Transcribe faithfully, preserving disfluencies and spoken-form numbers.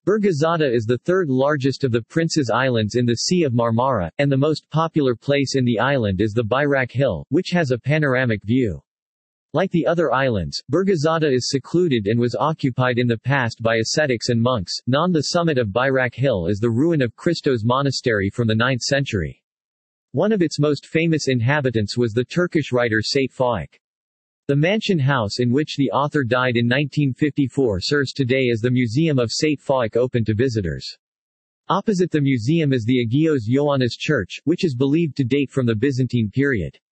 Burgazada is the third largest of the Prince's Islands in the Sea of Marmara, and the most popular place in the island is the Bayrak Hill, which has a panoramic view. Like the other islands, Burgazada is secluded and was occupied in the past by ascetics and monks. On the summit of Bayrak Hill is the ruin of Christos Monastery from the ninth century. One of its most famous inhabitants was the Turkish writer Sait Faik. The mansion house in which the author died in nineteen fifty-four serves today as the Museum of Sait Faik, open to visitors. Opposite the museum is the Agios Ioannis Church, which is believed to date from the Byzantine period.